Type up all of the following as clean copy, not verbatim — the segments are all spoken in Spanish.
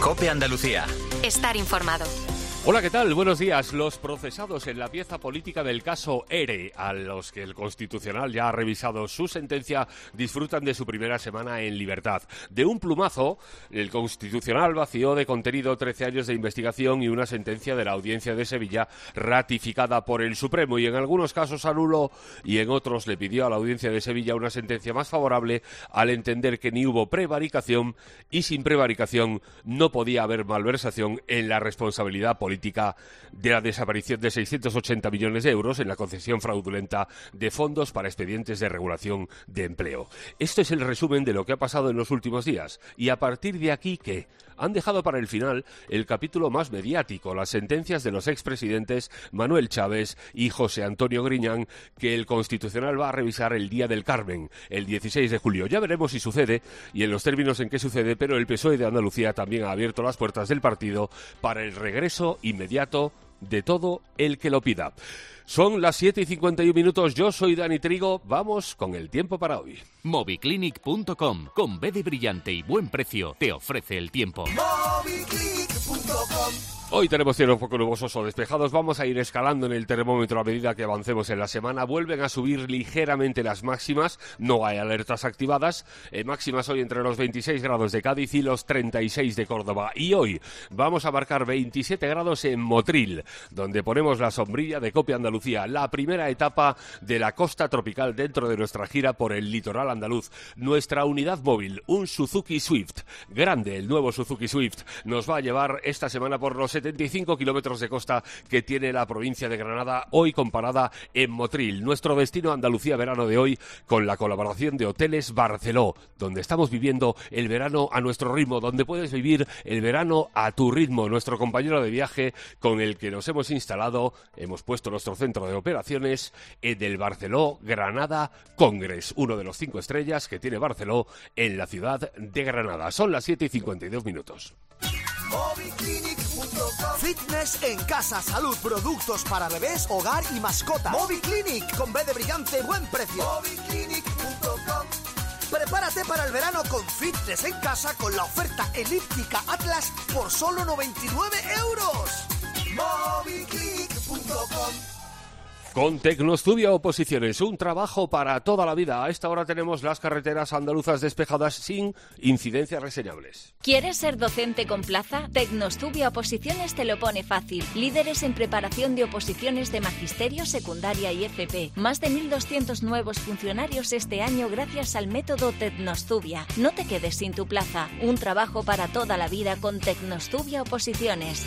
COPE Andalucía. Estar informado. Hola, ¿qué tal? Buenos días. Los procesados en la pieza política del caso ERE, a los que el Constitucional ya ha revisado su sentencia, disfrutan de su primera semana en libertad. De un plumazo, el Constitucional vació de contenido 13 años de investigación y una sentencia de la Audiencia de Sevilla ratificada por el Supremo, y en algunos casos anuló y en otros le pidió a la Audiencia de Sevilla una sentencia más favorable al entender que ni hubo prevaricación y sin prevaricación no podía haber malversación en la responsabilidad política de la desaparición de 680 millones de euros en la concesión fraudulenta de fondos para expedientes de regulación de empleo. Esto es el resumen de lo que ha pasado en los últimos días. Y a partir de aquí, ¿qué? Han dejado para el final el capítulo más mediático, las sentencias de los expresidentes Manuel Chávez y José Antonio Griñán, que el Constitucional va a revisar el día del Carmen, el 16 de julio. Ya veremos si sucede y en los términos en que sucede, pero el PSOE de Andalucía también ha abierto las puertas del partido para el regreso inmediato de todo el que lo pida. Son las 7:51, yo soy Dani Trigo, vamos con el tiempo para hoy. Moviclinic.com, con B de brillante y buen precio, te ofrece el tiempo. Moviclinic.com. Hoy tenemos cielos poco nubosos o despejados. Vamos a ir escalando en el termómetro a medida que avancemos en la semana. Vuelven a subir ligeramente las máximas. No hay alertas activadas. Máximas hoy entre los 26 grados de Cádiz y los 36 de Córdoba. Y hoy vamos a marcar 27 grados en Motril, donde ponemos la sombrilla de COPE Andalucía, la primera etapa de la costa tropical dentro de nuestra gira por el litoral andaluz. Nuestra unidad móvil, un Suzuki Swift. Grande, el nuevo Suzuki Swift. Nos va a llevar esta semana por los 75 kilómetros de costa que tiene la provincia de Granada, hoy comparada en Motril. Nuestro destino Andalucía verano de hoy, con la colaboración de Hoteles Barceló, donde estamos viviendo el verano a nuestro ritmo, donde puedes vivir el verano a tu ritmo. Nuestro compañero de viaje con el que nos hemos instalado, hemos puesto nuestro centro de operaciones en el Barceló Granada Congress, uno de los 5 estrellas que tiene Barceló en la ciudad de Granada. Son las 7:52. Moviclinic.com. Fitness en casa, salud, productos para bebés, hogar y mascota. Moviclinic, con B de brillante, buen precio. Moviclinic.com. Prepárate para el verano con fitness en casa con la oferta elíptica Atlas por solo 99 euros. Moviclinic.com. Con Tecnostudia Oposiciones, un trabajo para toda la vida. A esta hora tenemos las carreteras andaluzas despejadas sin incidencias reseñables. ¿Quieres ser docente con plaza? Tecnostudia Oposiciones te lo pone fácil. Líderes en preparación de oposiciones de magisterio, secundaria y FP. Más de 1.200 nuevos funcionarios este año gracias al método Tecnostudia. No te quedes sin tu plaza. Un trabajo para toda la vida con Tecnostudia Oposiciones.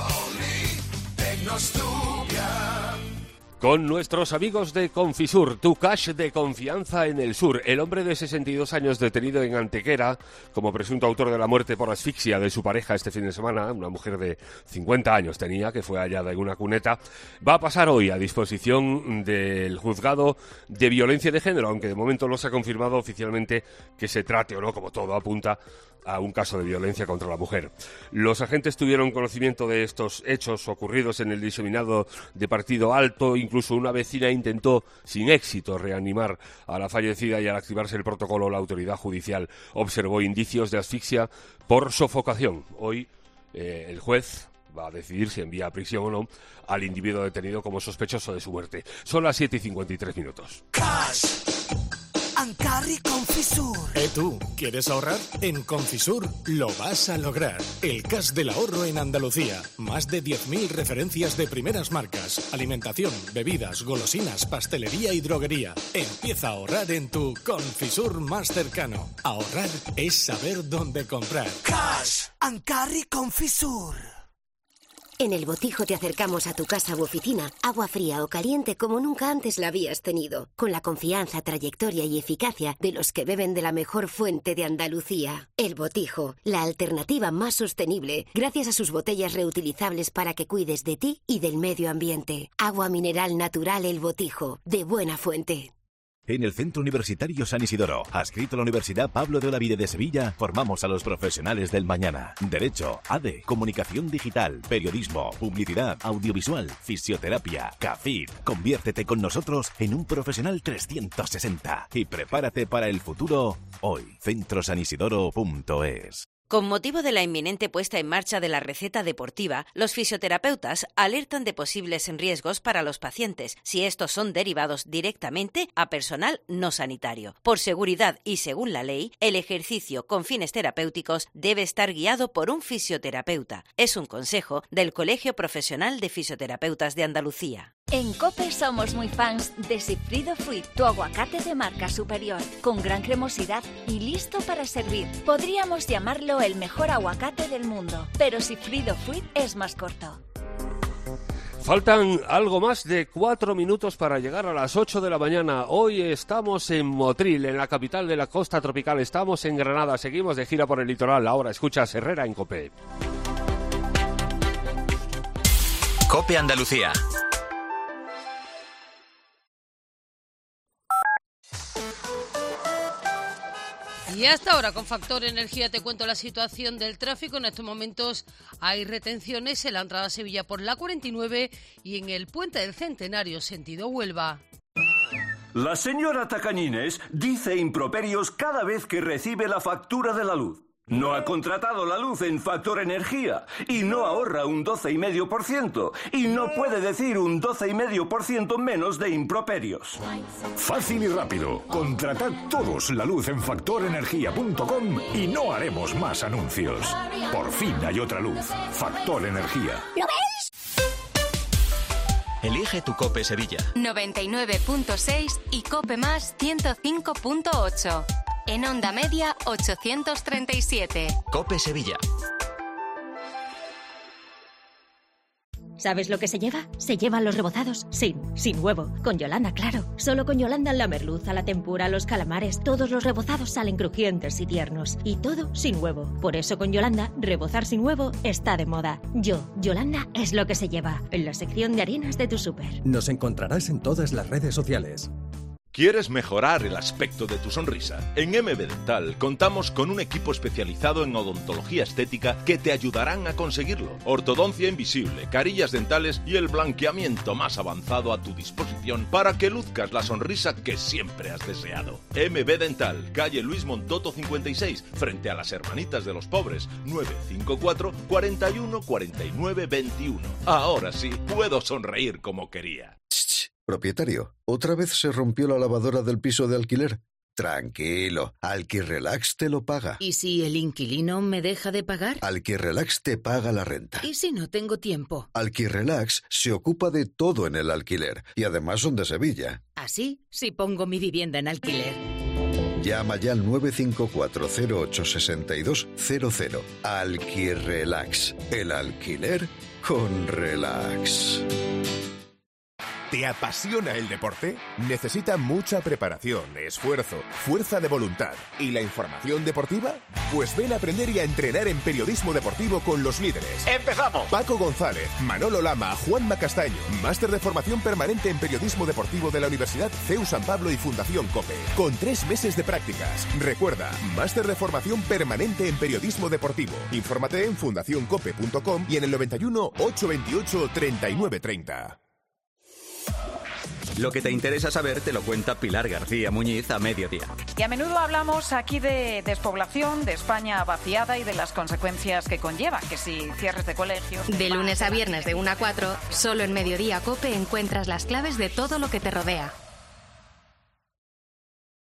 Con nuestros amigos de Confisur, tu cash de confianza en el sur. El hombre de 62 años detenido en Antequera como presunto autor de la muerte por asfixia de su pareja este fin de semana, una mujer de 50 años tenía, que fue hallada en una cuneta, va a pasar hoy a disposición del juzgado de violencia de género, aunque de momento no se ha confirmado oficialmente que se trate o no, como todo apunta, a un caso de violencia contra la mujer. Los agentes tuvieron conocimiento de estos hechos ocurridos en el diseminado de Partido Alto. Incluso una vecina intentó, sin éxito, reanimar a la fallecida y al activarse el protocolo, la autoridad judicial observó indicios de asfixia por sofocación. Hoy el juez va a decidir si envía a prisión o no al individuo detenido como sospechoso de su muerte. Son las 7:53. Cash and Carry Confisur. ¿Tú quieres ahorrar? En Confisur lo vas a lograr. El cash del ahorro en Andalucía. Más de 10.000 referencias de primeras marcas. Alimentación, bebidas, golosinas, pastelería y droguería. Empieza a ahorrar en tu Confisur más cercano. Ahorrar es saber dónde comprar. Cash and Carry Confisur. En El Botijo te acercamos a tu casa u oficina agua fría o caliente como nunca antes la habías tenido, con la confianza, trayectoria y eficacia de los que beben de la mejor fuente de Andalucía. El Botijo, la alternativa más sostenible, gracias a sus botellas reutilizables para que cuides de ti y del medio ambiente. Agua mineral natural El Botijo, de buena fuente. En el Centro Universitario San Isidoro, adscrito a la Universidad Pablo de Olavide de Sevilla, formamos a los profesionales del mañana. Derecho, ADE, Comunicación Digital, Periodismo, Publicidad, Audiovisual, Fisioterapia, CAFID. Conviértete con nosotros en un profesional 360 y prepárate para el futuro hoy. centrosanisidoro.es. Con motivo de la inminente puesta en marcha de la receta deportiva, los fisioterapeutas alertan de posibles riesgos para los pacientes si estos son derivados directamente a personal no sanitario. Por seguridad y según la ley, el ejercicio con fines terapéuticos debe estar guiado por un fisioterapeuta. Es un consejo del Colegio Profesional de Fisioterapeutas de Andalucía. En COPE somos muy fans de Sigfrido Fruit, tu aguacate de marca superior, con gran cremosidad y listo para servir. Podríamos llamarlo el mejor aguacate del mundo, pero Sigfrido Fruit es más corto. Faltan algo más de 4 minutos para llegar a las 8 de la mañana. Hoy estamos en Motril, en la capital de la costa tropical. Estamos en Granada, seguimos de gira por el litoral. Ahora escuchas Herrera en COPE. COPE Andalucía. Y hasta ahora, con Factor Energía, te cuento la situación del tráfico. En estos momentos hay retenciones en la entrada a Sevilla por la 49 y en el Puente del Centenario, sentido Huelva. La señora Tacañines dice improperios cada vez que recibe la factura de la luz. No ha contratado la luz en Factor Energía y no ahorra un 12,5% y no puede decir un 12,5% menos de improperios. Fácil y rápido. Contratad todos la luz en factorenergia.com y no haremos más anuncios. Por fin hay otra luz. Factor Energía. ¿Lo veis? Elige tu COPE Sevilla. 99.6 y COPE Más 105.8. En onda media 837. COPE Sevilla. ¿Sabes lo que se lleva? Se llevan los rebozados sin huevo. Con Yolanda, claro. Solo con Yolanda la merluza, la tempura, los calamares, todos los rebozados salen crujientes y tiernos. Y todo sin huevo. Por eso con Yolanda, rebozar sin huevo está de moda. Yolanda es lo que se lleva. En la sección de harinas de tu súper. Nos encontrarás en todas las redes sociales. ¿Quieres mejorar el aspecto de tu sonrisa? En MB Dental contamos con un equipo especializado en odontología estética que te ayudarán a conseguirlo. Ortodoncia invisible, carillas dentales y el blanqueamiento más avanzado a tu disposición para que luzcas la sonrisa que siempre has deseado. MB Dental, calle Luis Montoto 56, frente a las Hermanitas de los Pobres, 954 41 49 21. Ahora sí, puedo sonreír como quería. Propietario, ¿otra vez se rompió la lavadora del piso de alquiler? Tranquilo, Alquirrelax te lo paga. ¿Y si el inquilino me deja de pagar? Alquirrelax te paga la renta. ¿Y si no tengo tiempo? Alquirrelax se ocupa de todo en el alquiler y además son de Sevilla. ¿Así? Si pongo mi vivienda en alquiler. Llama ya al 954-08-6200. Alquirrelax. El alquiler con relax. ¿Te apasiona el deporte? Necesita mucha preparación, esfuerzo, fuerza de voluntad. ¿Y la información deportiva? Pues ven a aprender y a entrenar en periodismo deportivo con los líderes. ¡Empezamos! Paco González, Manolo Lama, Juanma Castaño. Máster de formación permanente en periodismo deportivo de la Universidad CEU San Pablo y Fundación COPE. Con 3 meses de prácticas. Recuerda, máster de formación permanente en periodismo deportivo. Infórmate en fundacioncope.com y en el 91 828 3930. Lo que te interesa saber te lo cuenta Pilar García Muñiz a mediodía. Y a menudo hablamos aquí de despoblación, de España vaciada y de las consecuencias que conlleva, que si cierres de colegios... De lunes a viernes de 1 a 4, solo en Mediodía COPE encuentras las claves de todo lo que te rodea.